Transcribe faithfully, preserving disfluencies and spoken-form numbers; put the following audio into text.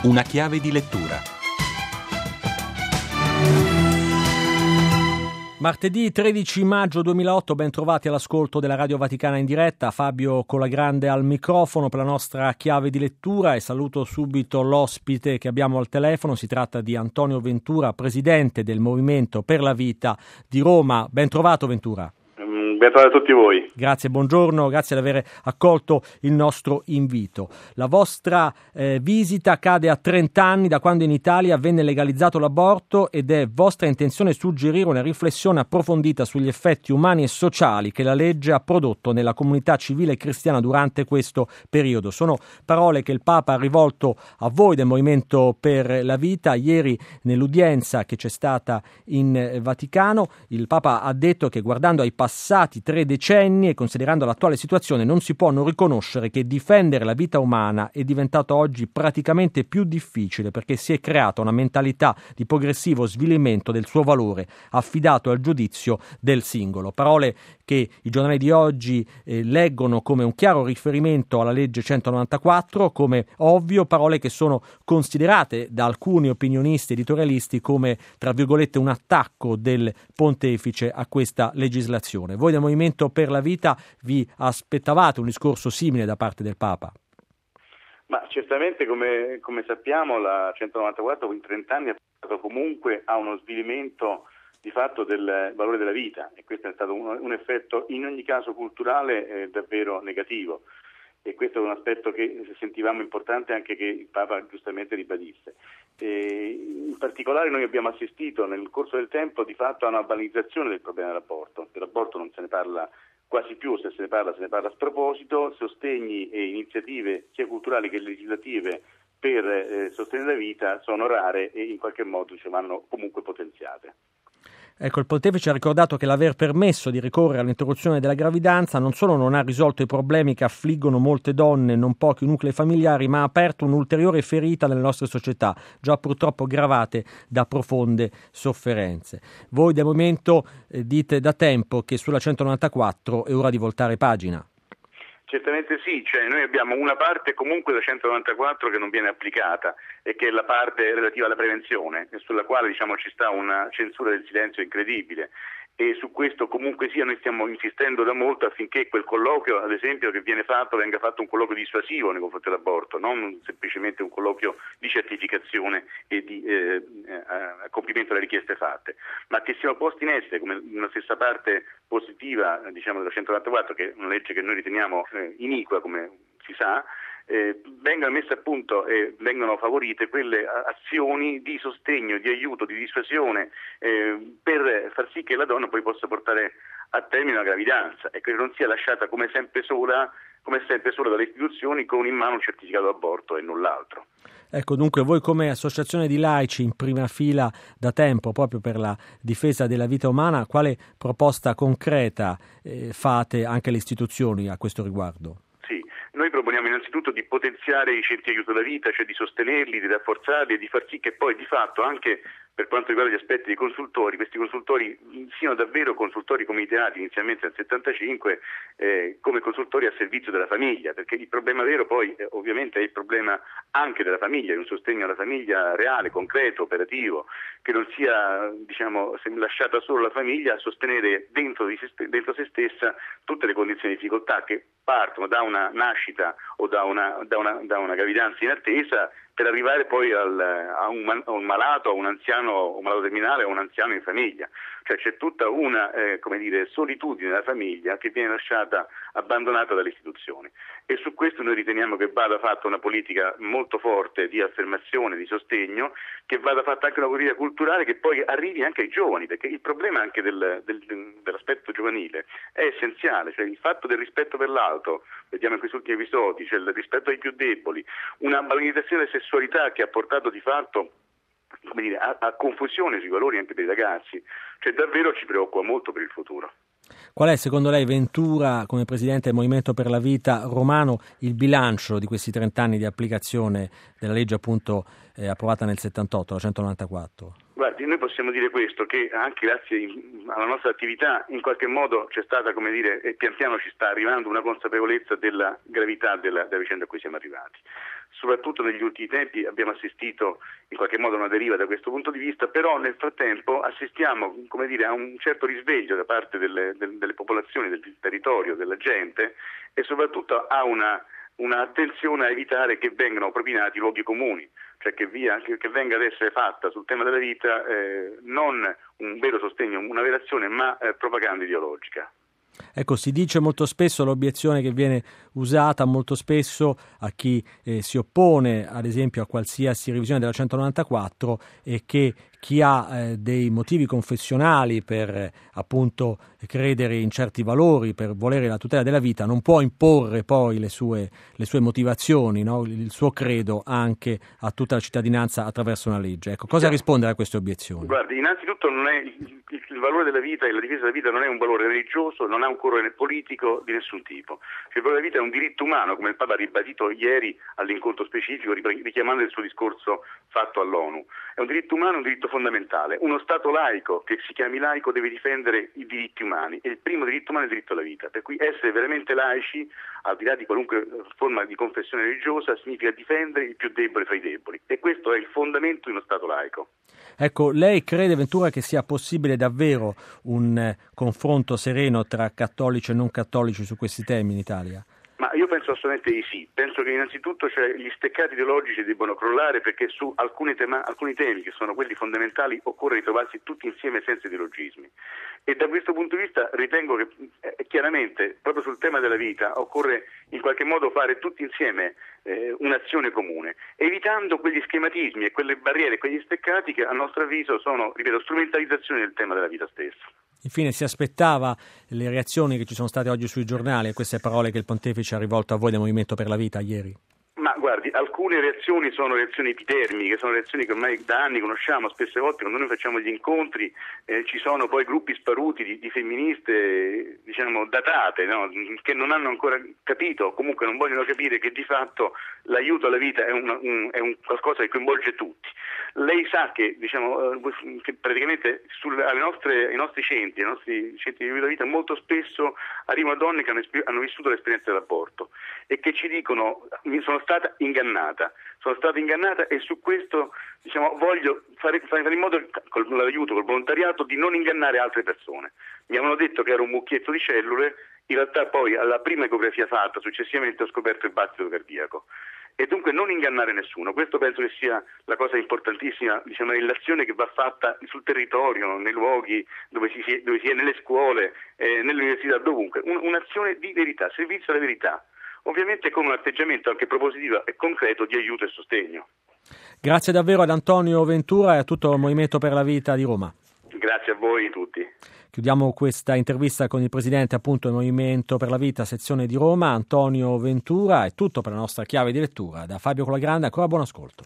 Una chiave di lettura. Martedì tredici maggio duemilaotto, ben trovati all'ascolto della Radio Vaticana in diretta. Fabio Colagrande al microfono per la nostra chiave di lettura e saluto subito l'ospite che abbiamo al telefono. Si tratta di Antonio Ventura, presidente del Movimento per la Vita di Roma. Ben trovato, Ventura. Ben trovato a tutti voi. Grazie, buongiorno, grazie di aver accolto il nostro invito. La vostra eh, visita cade a trenta anni da quando in Italia venne legalizzato l'aborto ed è vostra intenzione suggerire una riflessione approfondita sugli effetti umani e sociali che la legge ha prodotto nella comunità civile cristiana durante questo periodo. Sono parole che il Papa ha rivolto a voi del Movimento per la Vita. Ieri, nell'udienza che c'è stata in Vaticano, il Papa ha detto che guardando ai passati tre decenni e considerando l'attuale situazione non si può non riconoscere che difendere la vita umana è diventato oggi praticamente più difficile perché si è creata una mentalità di progressivo svilimento del suo valore affidato al giudizio del singolo. Parole che i giornali di oggi eh, leggono come un chiaro riferimento alla legge centonovantaquattro, come ovvio, parole che sono considerate da alcuni opinionisti editorialisti come, tra virgolette, un attacco del pontefice a questa legislazione. Voi del Movimento per la Vita vi aspettavate un discorso simile da parte del Papa? Ma certamente, come, come sappiamo, la centonovantaquattro in trenta anni ha portato comunque a uno svilimento di fatto del valore della vita, e questo è stato un, un effetto in ogni caso culturale eh, davvero negativo, e questo è un aspetto che sentivamo importante anche che il Papa giustamente ribadisse. E in particolare noi abbiamo assistito nel corso del tempo di fatto a una banalizzazione del problema dell'aborto. Dell'aborto non se ne parla quasi più, se se ne parla se ne parla a sproposito, sostegni e iniziative sia culturali che legislative per eh, sostenere la vita sono rare e in qualche modo cioè, vanno comunque potenziate. Ecco, il pontefice ha ricordato che l'aver permesso di ricorrere all'interruzione della gravidanza non solo non ha risolto i problemi che affliggono molte donne e non pochi nuclei familiari, ma ha aperto un'ulteriore ferita nelle nostre società, già purtroppo gravate da profonde sofferenze. Voi del Movimento eh, dite da tempo che sulla centonovantaquattro è ora di voltare pagina. Certamente sì, cioè noi abbiamo una parte comunque da centonovantaquattro che non viene applicata e che è la parte relativa alla prevenzione, sulla quale diciamo ci sta una censura del silenzio incredibile, e su questo comunque sia noi stiamo insistendo da molto affinché quel colloquio, ad esempio, che viene fatto venga fatto un colloquio dissuasivo nei confronti dell'aborto, non semplicemente un colloquio di certificazione e di eh, eh, compimento delle richieste fatte, ma che siano posti in essere come una stessa parte positiva diciamo della centonovantaquattro, che è una legge che noi riteniamo eh, iniqua, come si sa. Eh, vengano messe a punto e vengono favorite quelle azioni di sostegno, di aiuto, di dissuasione eh, per far sì che la donna poi possa portare a termine la gravidanza e che non sia lasciata come sempre sola, come sempre sola dalle istituzioni con in mano un certificato d'aborto e null'altro. Ecco, dunque voi come associazione di laici in prima fila da tempo proprio per la difesa della vita umana, quale proposta concreta eh, fate anche alle istituzioni a questo riguardo? Noi proponiamo innanzitutto di potenziare i centri di aiuto alla vita, cioè di sostenerli, di rafforzarli e di far sì che poi di fatto anche per quanto riguarda gli aspetti dei consultori, questi consultori siano davvero consultori come ideati inizialmente nel settantacinque eh, come consultori a servizio della famiglia, perché il problema vero poi eh, ovviamente è il problema anche della famiglia, di un sostegno alla famiglia reale, concreto, operativo, che non sia diciamo lasciata solo la famiglia a sostenere dentro, di se, dentro se stessa tutte le condizioni di difficoltà che partono da una nascita o da una, da una, da una gravidanza in attesa per arrivare poi al, a, un, a un malato, a un anziano, un malato terminale, a un anziano in famiglia. Cioè c'è tutta una eh, come dire, solitudine della famiglia che viene lasciata abbandonata dalle istituzioni, e su questo noi riteniamo che vada fatta una politica molto forte di affermazione, di sostegno, che vada fatta anche una politica culturale che poi arrivi anche ai giovani, perché il problema anche del, del, dell'aspetto giovanile è essenziale, cioè il fatto del rispetto per l'altro, vediamo in questi ultimi episodi, cioè il rispetto ai più deboli, una banalizzazione della sessualità che ha portato di fatto come dire, a, a confusione sui valori anche dei ragazzi, cioè davvero ci preoccupa molto per il futuro. Qual è secondo lei, Ventura, come Presidente del Movimento per la Vita romano, il bilancio di questi trenta anni di applicazione della legge appunto eh, approvata nel settantotto, la centonovantaquattro? Guardi, noi possiamo dire questo, che anche grazie alla nostra attività in qualche modo c'è stata, come dire, e pian piano ci sta arrivando una consapevolezza della gravità della, della vicenda a cui siamo arrivati. Soprattutto negli ultimi tempi abbiamo assistito in qualche modo a una deriva da questo punto di vista, però nel frattempo assistiamo, come dire, a un certo risveglio da parte delle, delle, delle popolazioni, del territorio, della gente, e soprattutto a una un'attenzione a evitare che vengano propinati luoghi comuni, cioè che, via, che, che venga ad essere fatta sul tema della vita eh, non un vero sostegno, una vera azione, ma eh, propaganda ideologica. Ecco, si dice molto spesso, l'obiezione che viene usata molto spesso a chi eh, si oppone ad esempio a qualsiasi revisione della centonovantaquattro è che chi ha eh, dei motivi confessionali per eh, appunto credere in certi valori, per volere la tutela della vita, non può imporre poi le sue, le sue motivazioni, no? Il suo credo anche a tutta la cittadinanza attraverso una legge. Ecco, cosa rispondere a queste obiezioni? Guardi, innanzitutto non è il, il valore della vita e la difesa della vita non è un valore religioso, non ha un colore politico di nessun tipo. Cioè, il valore della vita è un diritto umano, come il Papa ha ribadito ieri all'incontro specifico, richiamando il suo discorso fatto all'ONU. È un diritto umano, un diritto fondamentale. Uno Stato laico, che si chiami laico, deve difendere i diritti umani, e il primo diritto umano è il diritto alla vita, per cui essere veramente laici, al di là di qualunque forma di confessione religiosa, significa difendere il più debole fra i deboli, e questo è il fondamento di uno Stato laico. Ecco, lei crede, Ventura, che sia possibile davvero un eh, confronto sereno tra cattolici e non cattolici su questi temi in Italia? Ma io penso assolutamente di sì. Penso che innanzitutto cioè, gli steccati ideologici debbano crollare, perché su alcuni, tema, alcuni temi che sono quelli fondamentali occorre ritrovarsi tutti insieme senza ideologismi. E da questo punto di vista ritengo che eh, chiaramente proprio sul tema della vita occorre in qualche modo fare tutti insieme eh, un'azione comune, evitando quegli schematismi e quelle barriere, quegli steccati che a nostro avviso sono, ripeto, strumentalizzazione del tema della vita stessa. Infine, si aspettava le reazioni che ci sono state oggi sui giornali a queste parole che il Pontefice ha rivolto a voi del Movimento per la Vita ieri? Ma guardi, alcune reazioni sono reazioni epidermiche, sono reazioni che ormai da anni conosciamo. Spesse volte quando noi facciamo gli incontri eh, ci sono poi gruppi sparuti di, di femministe, diciamo, datate, no? Che non hanno ancora capito, comunque non vogliono capire che di fatto l'aiuto alla vita è, una, un, è un qualcosa che coinvolge tutti. Lei sa che, diciamo, che praticamente sulle, alle nostre, ai nostri centri, ai nostri centri di aiuto alla vita, molto spesso arrivano donne che hanno, hanno vissuto l'esperienza dell'aborto e che ci dicono: mi sono stata ingannata, sono stata ingannata e su questo, diciamo, voglio fare, fare in modo, con l'aiuto, col volontariato, di non ingannare altre persone. Mi avevano detto che era un mucchietto di cellule, in realtà poi alla prima ecografia fatta successivamente ho scoperto il battito cardiaco. E dunque non ingannare nessuno, questo penso che sia la cosa importantissima, diciamo, nell'azione che va fatta sul territorio, nei luoghi dove si, dove si è, nelle scuole, eh, nelle università, dovunque, Un, un'azione di verità, servizio alla verità, ovviamente con un atteggiamento anche propositivo e concreto di aiuto e sostegno. Grazie davvero ad Antonio Ventura e a tutto il Movimento per la Vita di Roma. Grazie a voi tutti. Chiudiamo questa intervista con il presidente appunto del Movimento per la Vita, sezione di Roma, Antonio Ventura. È tutto per la nostra chiave di lettura. Da Fabio Colagrande, ancora buon ascolto.